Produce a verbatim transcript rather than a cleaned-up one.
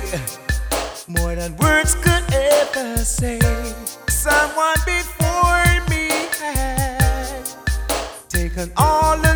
more than words could ever say. Someone before me had taken all